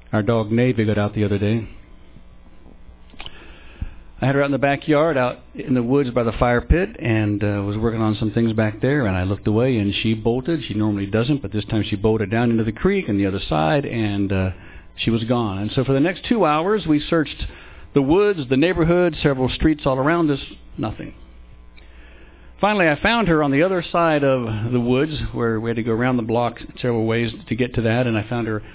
Our dog Navy got out the other day. I had her out in the backyard, out in the woods by the fire pit, and was working on some things back there, and I looked away, and she bolted. She normally doesn't, but this time she bolted down into the creek on the other side, and she was gone. And so for the next 2 hours, we searched the woods, the neighborhood, several streets all around us, nothing. Finally, I found her on the other side of the woods, where we had to go around the block several ways to get to that, and I found her,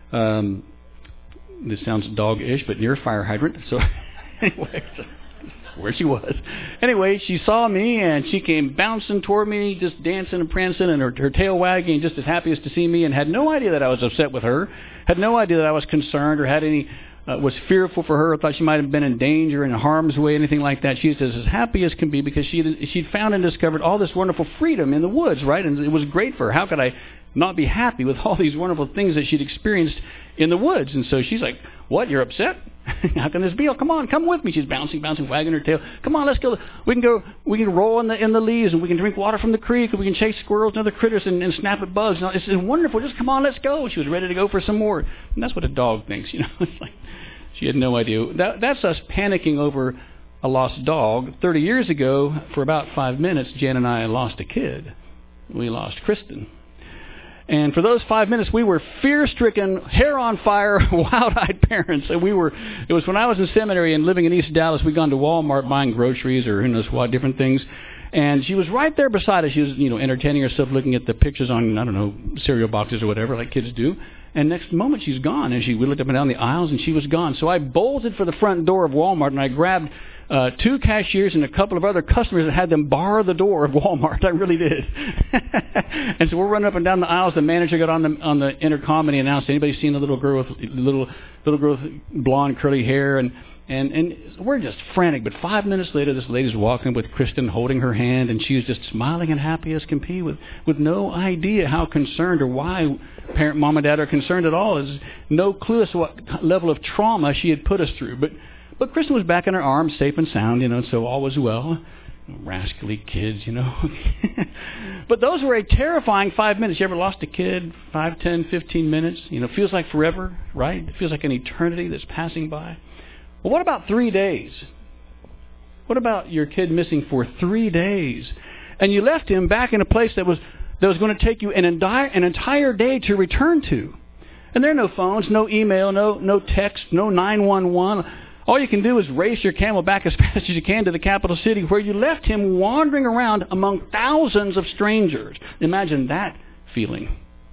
this sounds dog-ish, but near a fire hydrant, so... Anyway, where she was. Anyway, she saw me, and she came bouncing toward me, just dancing and prancing, and her tail wagging, just as happy as to see me, and had no idea that I was upset with her, had no idea that I was concerned or had any, was fearful for her, or thought she might have been in danger, in harm's way, anything like that. She was just as happy as can be because she'd found and discovered all this wonderful freedom in the woods, right? And it was great for her. How could I not be happy with all these wonderful things that she'd experienced in the woods? And so she's like, "What, you're upset? How can this be? Oh, come on, come with me." She's bouncing, wagging her tail. "Come on, let's go. We can roll in the leaves, and we can drink water from the creek, and we can chase squirrels and other critters and snap at bugs. It's wonderful. Just come on, let's go." She was ready to go for some more. And that's what a dog thinks, you know. It's like she had no idea. That's us panicking over a lost dog. 30 years ago, for about 5 minutes, Jan and I lost a kid. We lost Kristen. And for those 5 minutes, we were fear-stricken, hair on fire, wild-eyed parents. And it was when I was in seminary and living in East Dallas. We'd gone to Walmart buying groceries or who knows what, different things. And she was right there beside us. She was, entertaining herself, looking at the pictures on, I don't know, cereal boxes or whatever, like kids do. And next moment, she's gone. And we looked up and down the aisles, and she was gone. So I bolted for the front door of Walmart, and I grabbed 2 cashiers and a couple of other customers that had them bar the door of Walmart. I really did. And so we're running up and down the aisles. The manager got on the intercom and he announced, "Anybody seen a little girl with blonde curly hair?" And we're just frantic. But 5 minutes later, this lady's walking with Kristen, holding her hand, and she was just smiling and happy as can be, with no idea how concerned or why parent, mom and dad are concerned at all. There's no clue as to what level of trauma she had put us through. But Kristen was back in her arms, safe and sound, so all was well. Rascally kids, But those were a terrifying 5 minutes. You ever lost a kid? 5, 10, 15 minutes? Feels like forever, right? It feels like an eternity that's passing by. Well, what about 3 days? What about your kid missing for 3 days? And you left him back in a place that was going to take you an entire day to return to. And there are no phones, no email, no text, no 911. All you can do is race your camel back as fast as you can to the capital city where you left him wandering around among thousands of strangers. Imagine that feeling.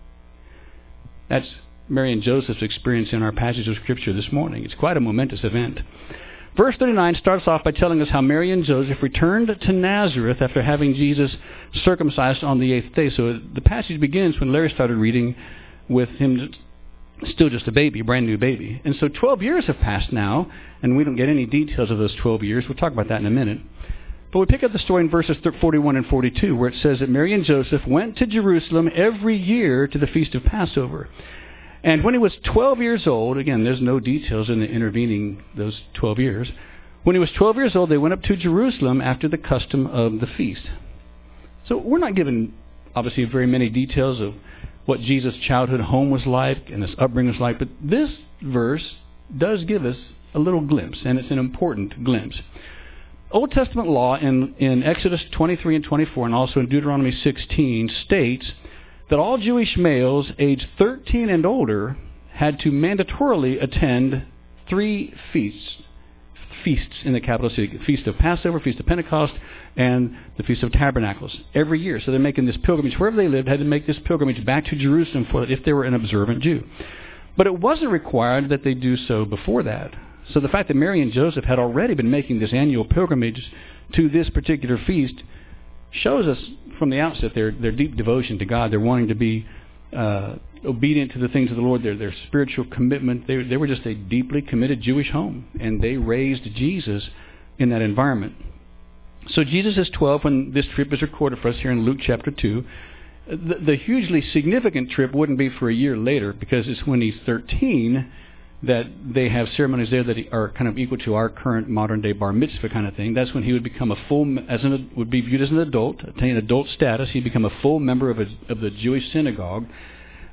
That's Mary and Joseph's experience in our passage of Scripture this morning. It's quite a momentous event. Verse 39 starts off by telling us how Mary and Joseph returned to Nazareth after having Jesus circumcised on the 8th day. So the passage begins when Larry started reading with him still just a baby, a brand new baby. And so 12 years have passed now, and we don't get any details of those 12 years. We'll talk about that in a minute. But we pick up the story in verses 41 and 42, where it says that Mary and Joseph went to Jerusalem every year to the feast of Passover. And when he was 12 years old, again, there's no details in the intervening those 12 years. When he was 12 years old, they went up to Jerusalem after the custom of the feast. So we're not given, obviously, very many details of what Jesus' childhood home was like and his upbringing was like, but this verse does give us a little glimpse, and it's an important glimpse. Old Testament law in Exodus 23 and 24 and also in Deuteronomy 16 states that all Jewish males aged 13 and older had to mandatorily attend 3 feasts in the capital city: Feast of Passover, Feast of Pentecost, and the Feast of Tabernacles every year. So they're making this pilgrimage. Wherever they lived, had to make this pilgrimage back to Jerusalem if they were an observant Jew. But it wasn't required that they do so before that. So the fact that Mary and Joseph had already been making this annual pilgrimage to this particular feast shows us from the outset their deep devotion to God. They're wanting to be obedient to the things of the Lord, their spiritual commitment. They were just a deeply committed Jewish home, and they raised Jesus in that environment. So Jesus is 12 when this trip is recorded for us here in Luke chapter 2. The hugely significant trip wouldn't be for a year later, because it's when he's 13 that they have ceremonies there that are kind of equal to our current modern-day bar mitzvah kind of thing. That's when he would become would be viewed as an adult, attain adult status. He'd become a full member of the Jewish synagogue.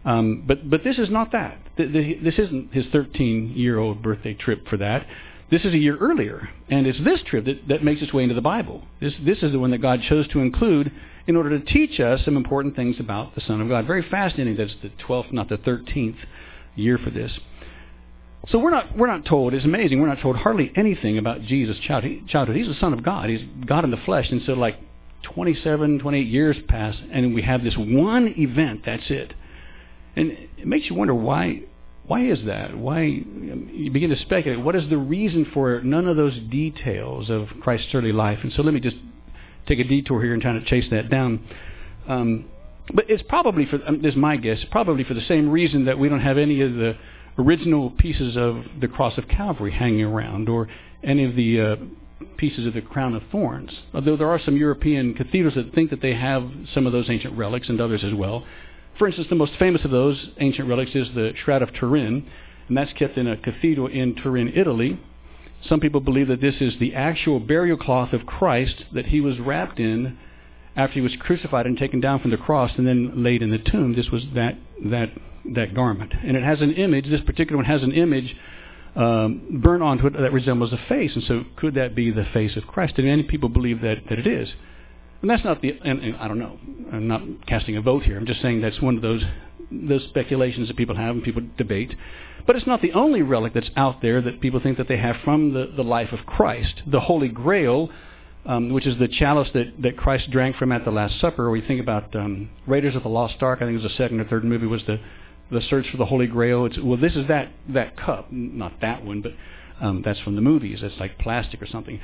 But this is not that. This isn't his 13-year-old birthday trip for that. This is a year earlier, and it's this trip that makes its way into the Bible. This is the one that God chose to include in order to teach us some important things about the Son of God. Very fascinating that it's the 12th, not the 13th year for this. So we're not told, it's amazing, we're not told hardly anything about Jesus' childhood. He's the Son of God. He's God in the flesh. And so like 27, 28 years pass, and we have this one event, that's it. And it makes you wonder why is that? Why you begin to speculate, what is the reason for none of those details of Christ's early life? And so let me just take a detour here and try to chase that down. But it's probably, this is my guess, probably for the same reason that we don't have any of the original pieces of the cross of Calvary hanging around, or any of the pieces of the crown of thorns. Although there are some European cathedrals that think that they have some of those ancient relics, and others as well. For instance, the most famous of those ancient relics is the Shroud of Turin, and that's kept in a cathedral in Turin, Italy. Some people believe that this is the actual burial cloth of Christ that he was wrapped in after he was crucified and taken down from the cross and then laid in the tomb. This was that garment. And it has an image, this particular one has an image burnt onto it that resembles a face. And so could that be the face of Christ? And many people believe that it is. And that's not and I don't know, I'm not casting a vote here. I'm just saying that's one of those speculations that people have and people debate. But it's not the only relic that's out there that people think that they have from the life of Christ. The Holy Grail, which is the chalice that Christ drank from at the Last Supper. We think about Raiders of the Lost Ark. I think it was the second or third movie, was the search for the Holy Grail. This is that cup, not that one, but that's from the movies. It's like plastic or something.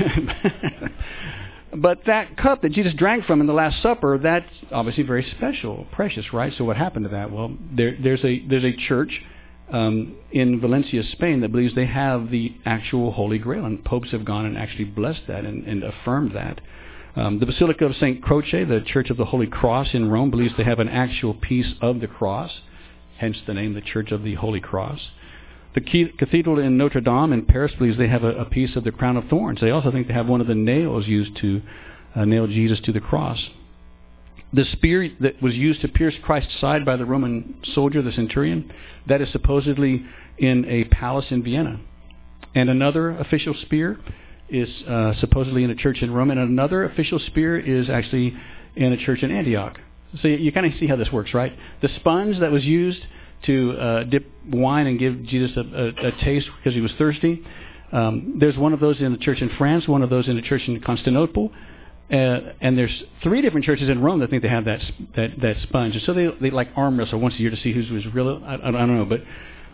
But that cup that Jesus drank from in the Last Supper, that's obviously very special, precious, right? So what happened to that? Well, there's a church in Valencia, Spain, that believes they have the actual Holy Grail, and popes have gone and actually blessed that and affirmed that. The Basilica of St. Croce, the Church of the Holy Cross in Rome, believes they have an actual piece of the cross, hence the name, the Church of the Holy Cross. The cathedral in Notre Dame in Paris believes they have a piece of the crown of thorns. They also think they have one of the nails used to nail Jesus to the cross. The spear that was used to pierce Christ's side by the Roman soldier, the centurion, that is supposedly in a palace in Vienna. And another official spear is supposedly in a church in Rome, and another official spear is actually in a church in Antioch. So you kind of see how this works, right? The sponge that was used to dip wine and give Jesus a taste because he was thirsty. There's one of those in the church in France, one of those in the church in Constantinople, and there's 3 different churches in Rome that think they have that sponge. And so they like arm wrestle once a year to see who's real. I don't know, but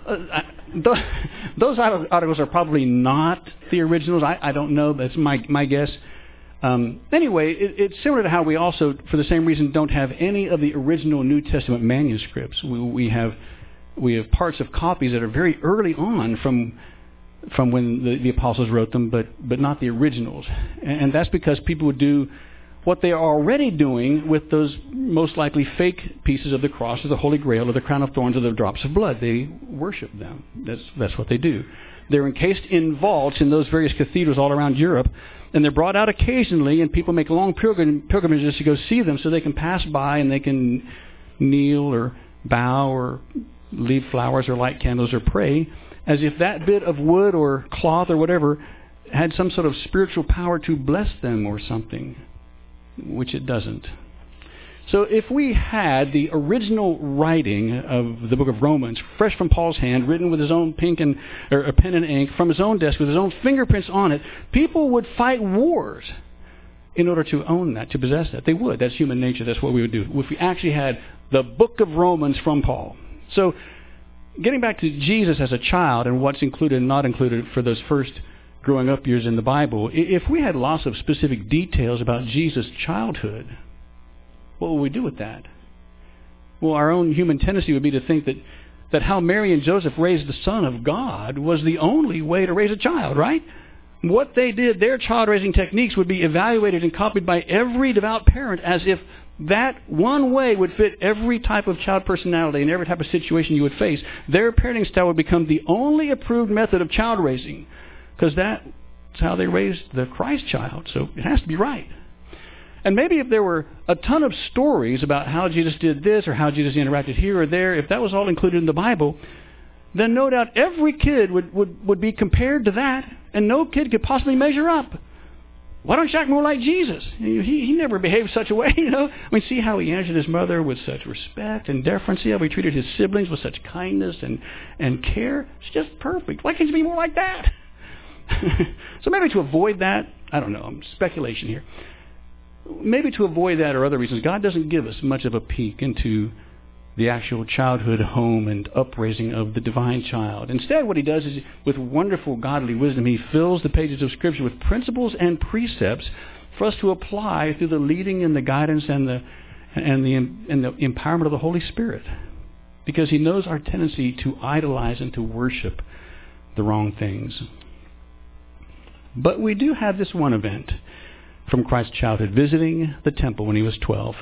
those articles are probably not the originals. I don't know. That's my guess. Anyway, it's similar to how we also, for the same reason, don't have any of the original New Testament manuscripts. We have parts of copies that are very early on from when the apostles wrote them, but not the originals. And that's because people would do what they are already doing with those most likely fake pieces of the cross, or the Holy Grail, or the crown of thorns, or the drops of blood. They worship them. That's what they do. They're encased in vaults in those various cathedrals all around Europe, and they're brought out occasionally, and people make long pilgrimages to go see them so they can pass by and they can kneel or bow or leave flowers or light candles or pray, as if that bit of wood or cloth or whatever had some sort of spiritual power to bless them or something, which it doesn't. So if we had the original writing of the book of Romans, fresh from Paul's hand, written with his own pen and ink, from his own desk, with his own fingerprints on it, people would fight wars in order to own that, to possess that. They would. That's human nature. That's what we would do if we actually had the book of Romans from Paul. So getting back to Jesus as a child and what's included and not included for those first growing up years in the Bible, if we had lots of specific details about Jesus' childhood, what would we do with that? Well, our own human tendency would be to think that how Mary and Joseph raised the Son of God was the only way to raise a child, right? What they did, their child-raising techniques would be evaluated and copied by every devout parent as if that one way would fit every type of child personality and every type of situation you would face. Their parenting style would become the only approved method of child raising, because that's how they raised the Christ child, so it has to be right. And maybe if there were a ton of stories about how Jesus did this or how Jesus interacted here or there, if that was all included in the Bible, then no doubt every kid would be compared to that, and no kid could possibly measure up. Why don't you act more like Jesus? He never behaved such a way, I mean, see how he answered his mother with such respect and deference. See how he treated his siblings with such kindness and care. It's just perfect. Why can't you be more like that? So maybe to avoid that, I don't know, speculation here. Maybe to avoid that or other reasons, God doesn't give us much of a peek into the actual childhood home and upraising of the divine child. Instead, what he does is, with wonderful godly wisdom, he fills the pages of Scripture with principles and precepts for us to apply through the leading and the guidance and the empowerment of the Holy Spirit. Because he knows our tendency to idolize and to worship the wrong things. But we do have this one event from Christ's childhood, visiting the temple when he was 12.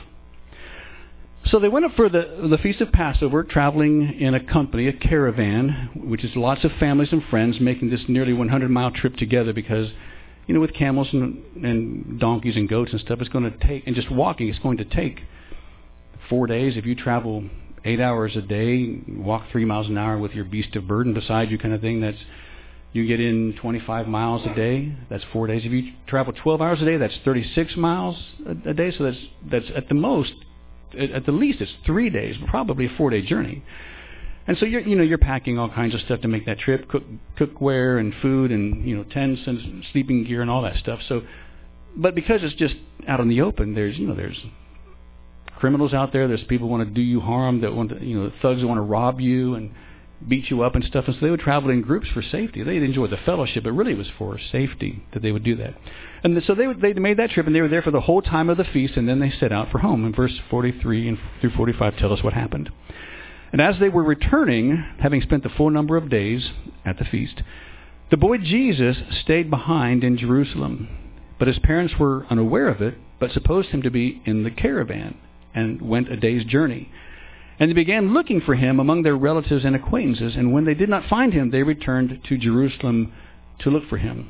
So they went up for the Feast of Passover, traveling in a company, a caravan, which is lots of families and friends making this nearly 100-mile trip together because, with camels and donkeys and goats and stuff, it's going to take, and just walking, it's going to take 4 days. If you travel 8 hours a day, walk 3 miles an hour with your beast of burden beside you kind of thing, you get in 25 miles a day, that's 4 days. If you travel 12 hours a day, that's 36 miles a day, so that's at the most, at the least, it's 3 days, probably a 4-day journey. And so you're packing all kinds of stuff to make that trip, cookware and food and tents and sleeping gear and all that stuff. So, but because it's just out in the open, there's criminals out there. There's people who want to do you harm, that want to, thugs that want to rob you and beat you up and stuff. And so they would travel in groups for safety. They'd enjoy the fellowship, but really it was for safety that they would do that. And so they made that trip, and they were there for the whole time of the feast, and then they set out for home. And verse 43 and through 45 tell us what happened. And as they were returning, having spent the full number of days at the feast, the boy Jesus stayed behind in Jerusalem. But his parents were unaware of it, but supposed him to be in the caravan, and went a day's journey. And they began looking for him among their relatives and acquaintances, and when they did not find him, they returned to Jerusalem to look for him.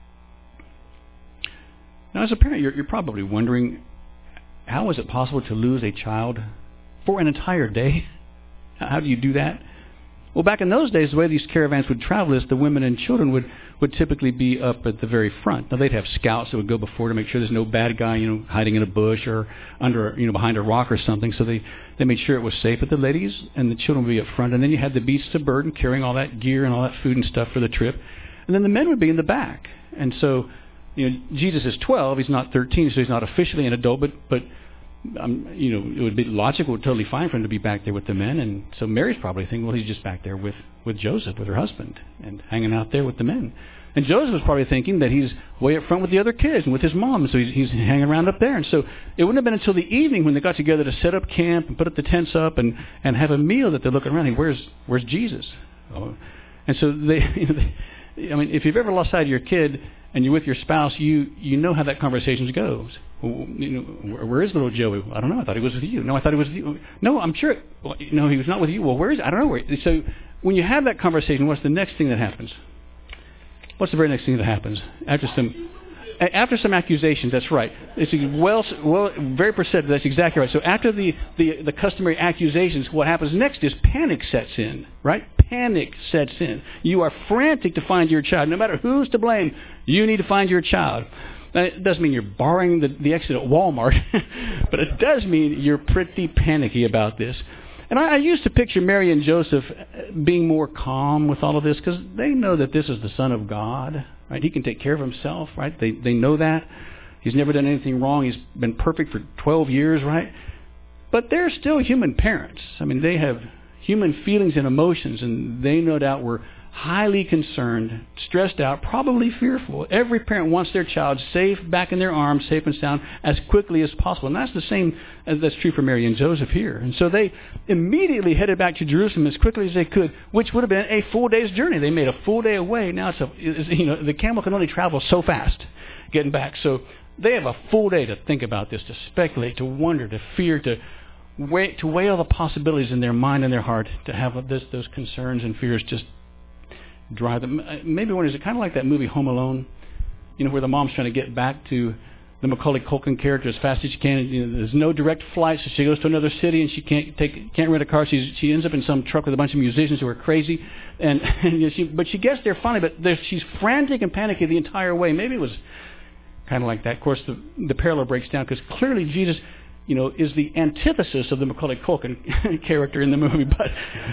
Now, as a parent, you're probably wondering, how is it possible to lose a child for an entire day? How do you do that? Well, back in those days, the way these caravans would travel is the women and children would typically be up at the very front. Now, they'd have scouts that would go before to make sure there's no bad guy, hiding in a bush or under, behind a rock or something. So they made sure it was safe. But the ladies and the children would be up front. And then you had the beasts of burden carrying all that gear and all that food and stuff for the trip. And then the men would be in the back. And so, Jesus is 12. He's not 13, so he's not officially an adult. But it would be logical, totally fine for him to be back there with the men. And so Mary's probably thinking, well, he's just back there with Joseph, with her husband, and hanging out there with the men. And Joseph was probably thinking that he's way up front with the other kids and with his mom, so he's hanging around up there. And so it wouldn't have been until the evening when they got together to set up camp and put up the tents up and have a meal that they're looking around. Hey, where's Jesus? Oh. And so if you've ever lost sight of your kid and you're with your spouse, you know how that conversation goes. Well, where is little Joey? I don't know. I thought he was with you. No, I thought he was with you. No, I'm sure. He was not with you. Well, where is he? I don't know where. So when you have that conversation, what's the next thing that happens? What's the very next thing that happens? After some accusations, that's right. It's very perceptive. That's exactly right. So after the customary accusations, what happens next is panic sets in, right? Panic sets in. You are frantic to find your child. No matter who's to blame, you need to find your child. Now, it doesn't mean you're borrowing the exit at Walmart, but it does mean you're pretty panicky about this. And I used to picture Mary and Joseph being more calm with all of this because they know that this is the Son of God, right? He can take care of himself, right? They know that. He's never done anything wrong. He's been perfect for 12 years, right? But they're still human parents. I mean, they have human feelings and emotions, and they no doubt were highly concerned, stressed out, probably fearful. Every parent wants their child safe, back in their arms, safe and sound, as quickly as possible. And that's the same, that's true for Mary and Joseph here. And so they immediately headed back to Jerusalem as quickly as they could, which would have been a full day's journey. They made a full day away. Now the camel can only travel so fast getting back. So they have a full day to think about this, to speculate, to wonder, to fear, to weigh all the possibilities in their mind and their heart, to have those concerns and fears just drive them. Maybe one is it kind of like that movie Home Alone, where the mom's trying to get back to the Macaulay Culkin character as fast as she can. There's no direct flight, so she goes to another city and she can't rent a car. She ends up in some truck with a bunch of musicians who are crazy, but she gets there finally. But she's frantic and panicky the entire way. Maybe it was kind of like that. Of course, the parallel breaks down because clearly Jesus, is the antithesis of the Macaulay Culkin character in the movie. But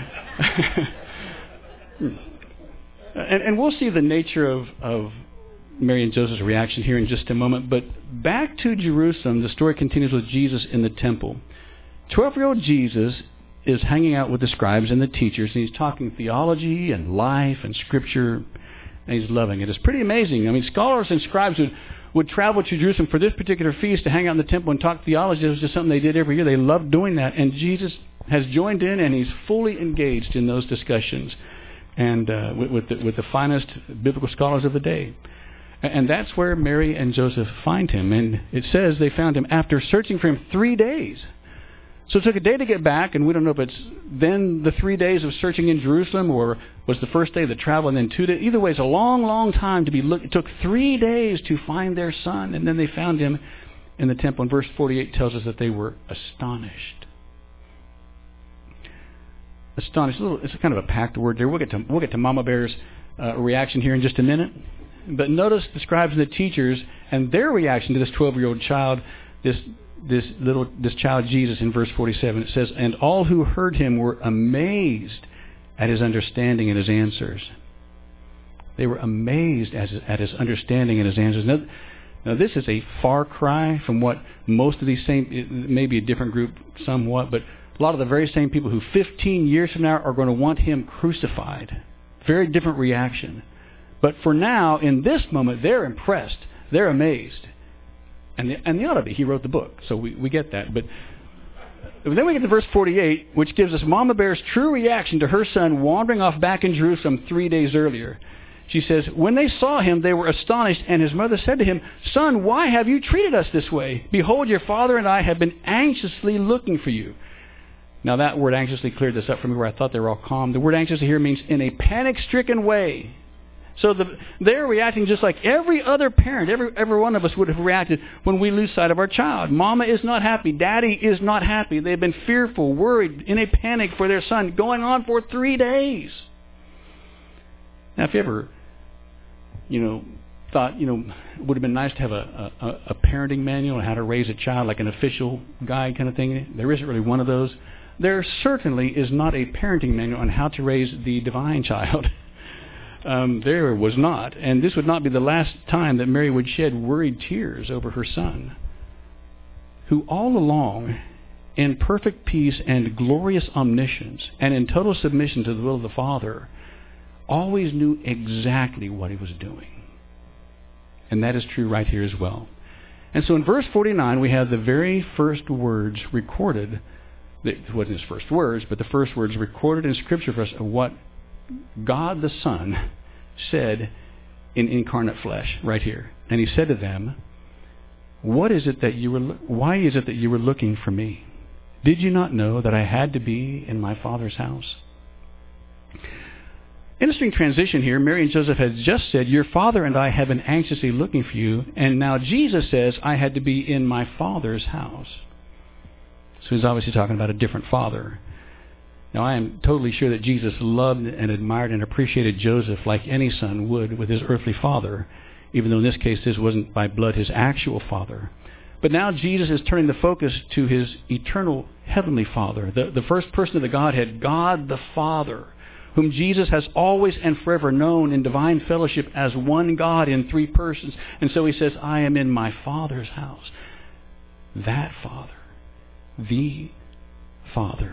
and we'll see the nature of Mary and Joseph's reaction here in just a moment. But back to Jerusalem, the story continues with Jesus in the temple. 12-year-old Jesus is hanging out with the scribes and the teachers, and he's talking theology and life and Scripture, and he's loving it. It's pretty amazing. I mean, scholars and scribes would travel to Jerusalem for this particular feast to hang out in the temple and talk theology. It was just something they did every year. They loved doing that, and Jesus has joined in, and he's fully engaged in those discussions and with the finest biblical scholars of the day. And that's where Mary and Joseph find him. And it says they found him after searching for him 3 days. So it took a day to get back, and we don't know if it's then the 3 days of searching in Jerusalem or was the first day of the travel and then 2 days. Either way, it's a long, long time to be looked. It took 3 days to find their son, and then they found him in the temple. And verse 48 tells us that they were astonished. Astonished. It's kind of a packed word there. We'll get to Mama Bear's reaction here in just a minute. But notice the scribes and the teachers and their reaction to this 12-year-old child, this child Jesus in verse 47. It says, "And all who heard him were amazed at his understanding and his answers." They were amazed at his understanding and his answers. Now this is a far cry from what most of these same, maybe a different group somewhat, but a lot of the very same people who 15 years from now are going to want him crucified. Very different reaction. But for now, in this moment, they're impressed. They're amazed. And they ought to be. He wrote the book, so we get that. But then we get to verse 48, which gives us Mama Bear's true reaction to her son wandering off back in Jerusalem 3 days earlier. She says, "When they saw him, they were astonished, and his mother said to him, 'Son, why have you treated us this way? Behold, your father and I have been anxiously looking for you.'" Now that word anxiously cleared this up for me where I thought they were all calm. The word anxiously here means in a panic-stricken way. So they're reacting just like every other parent, every one of us would have reacted when we lose sight of our child. Mama is not happy. Daddy is not happy. They've been fearful, worried, in a panic for their son, going on for 3 days. Now, if you ever, thought, it would have been nice to have a parenting manual on how to raise a child, like an official guide kind of thing. There isn't really one of those. There certainly is not a parenting manual on how to raise the divine child. There was not. And this would not be the last time that Mary would shed worried tears over her son, who all along, in perfect peace and glorious omniscience, and in total submission to the will of the Father, always knew exactly what he was doing. And that is true right here as well. And so in verse 49, we have the very first words recorded. It wasn't his first words, but the first words recorded in Scripture for us of what God the Son said in incarnate flesh right here. And he said to them, why is it that you were looking for me? Did you not know that I had to be in my Father's house? Interesting transition here. Mary and Joseph had just said, your father and I have been anxiously looking for you. And now Jesus says, I had to be in my Father's house. So he's obviously talking about a different father. Now, I am totally sure that Jesus loved and admired and appreciated Joseph like any son would with his earthly father, even though in this case this wasn't by blood his actual father. But now Jesus is turning the focus to his eternal heavenly Father, the first person of the Godhead, God the Father, whom Jesus has always and forever known in divine fellowship as one God in three persons. And so he says, I am in my Father's house. That Father. The Father.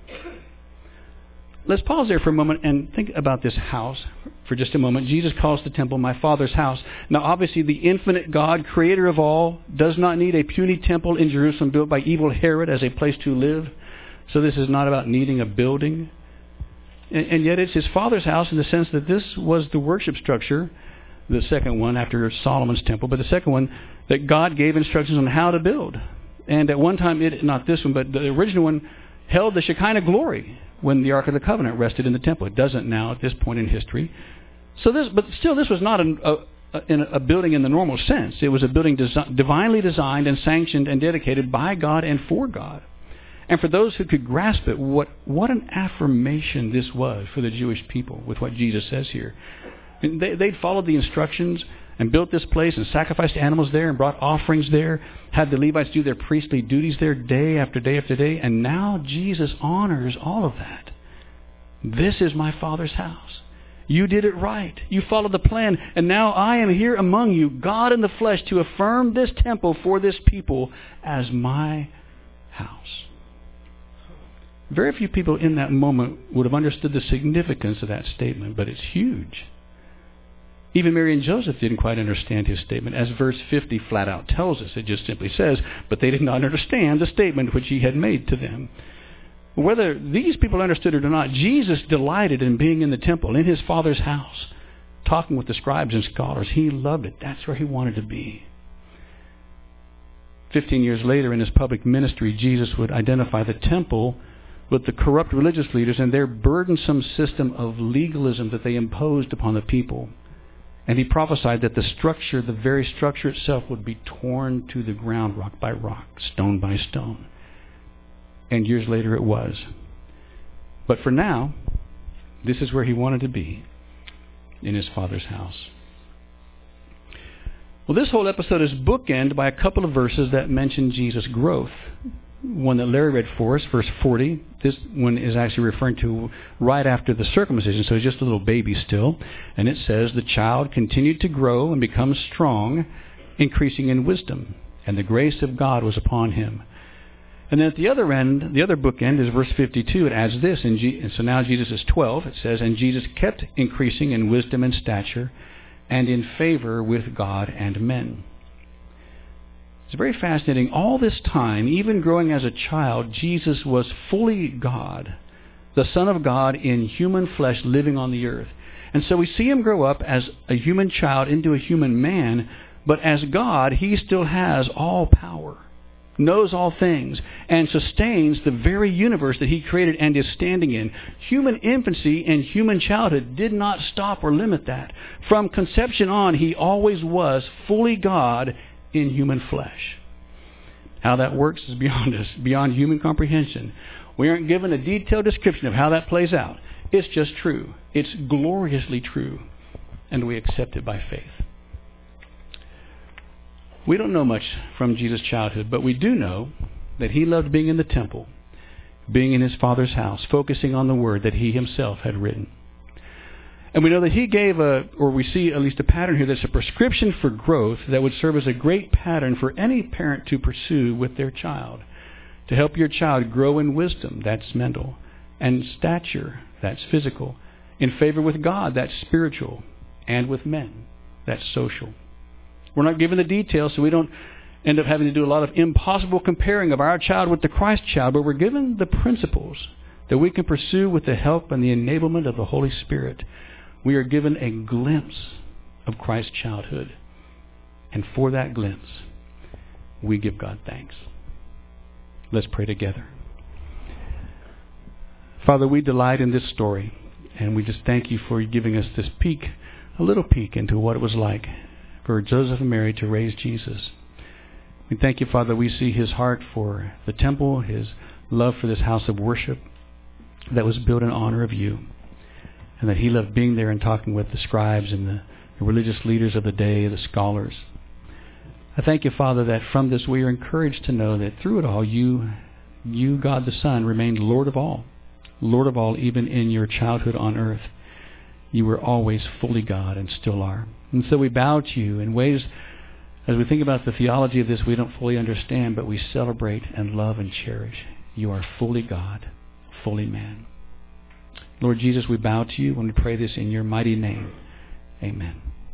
Let's pause there for a moment and think about this house for just a moment. Jesus calls the temple my Father's house. Now, obviously, the infinite God, creator of all, does not need a puny temple in Jerusalem built by evil Herod as a place to live. So this is not about needing a building. And yet it's his Father's house in the sense that this was the worship structure, the second one after Solomon's temple, but the second one that God gave instructions on how to build. And at one time, not this one, but the original one held the Shekinah glory when the Ark of the Covenant rested in the temple. It doesn't now at this point in history. But still, this was not a building in the normal sense. It was a building divinely designed and sanctioned and dedicated by God and for God. And for those who could grasp it, what an affirmation this was for the Jewish people with what Jesus says here. They'd followed the instructions and built this place and sacrificed animals there and brought offerings there, had the Levites do their priestly duties there day after day after day, and now Jesus honors all of that. This is my Father's house. You did it right. You followed the plan, and now I am here among you, God in the flesh, to affirm this temple for this people as my house. Very few people in that moment would have understood the significance of that statement, but it's huge. Even Mary and Joseph didn't quite understand his statement, as verse 50 flat out tells us. It just simply says, but they did not understand the statement which he had made to them. Whether these people understood it or not, Jesus delighted in being in the temple, in his Father's house, talking with the scribes and scholars. He loved it. That's where he wanted to be. 15 years later, in his public ministry, Jesus would identify the temple with the corrupt religious leaders and their burdensome system of legalism that they imposed upon the people. And he prophesied that the structure, the very structure itself, would be torn to the ground, rock by rock, stone by stone. And years later it was. But for now, this is where he wanted to be, in his Father's house. Well, this whole episode is bookended by a couple of verses that mention Jesus' growth. One that Larry read for us, verse 40. This one is actually referring to right after the circumcision, so he's just a little baby still. And it says, the child continued to grow and become strong, increasing in wisdom, and the grace of God was upon him. And then at the other end, the other bookend is verse 52. It adds this, and so now Jesus is 12. It says, and Jesus kept increasing in wisdom and stature, and in favor with God and men. It's very fascinating. All this time, even growing as a child, Jesus was fully God, the Son of God in human flesh living on the earth. And so we see him grow up as a human child into a human man, but as God, he still has all power, knows all things, and sustains the very universe that he created and is standing in. Human infancy and human childhood did not stop or limit that. From conception on, he always was fully God in human flesh. How that works is beyond us, beyond human comprehension. We aren't given a detailed description of how that plays out. It's just true. It's gloriously true, and we accept it by faith. We don't know much from Jesus' childhood, but we do know that he loved being in the temple, being in his Father's house, focusing on the word that he himself had written. And we know that he gave we see at least a pattern here that's a prescription for growth that would serve as a great pattern for any parent to pursue with their child. To help your child grow in wisdom, that's mental, and stature, that's physical, in favor with God, that's spiritual, and with men, that's social. We're not given the details, so we don't end up having to do a lot of impossible comparing of our child with the Christ child, but we're given the principles that we can pursue with the help and the enablement of the Holy Spirit. We are given a glimpse of Christ's childhood. And for that glimpse, we give God thanks. Let's pray together. Father, we delight in this story, and we just thank you for giving us this peek, a little peek into what it was like for Joseph and Mary to raise Jesus. We thank you, Father, we see his heart for the temple, his love for this house of worship that was built in honor of you, and that he loved being there and talking with the scribes and the religious leaders of the day, the scholars. I thank you, Father, that from this we are encouraged to know that through it all, you, God the Son, remained Lord of all even in your childhood on earth. You were always fully God and still are. And so we bow to you in ways, as we think about the theology of this, we don't fully understand, but we celebrate and love and cherish. You are fully God, fully man. Lord Jesus, we bow to you when we pray this in your mighty name. Amen.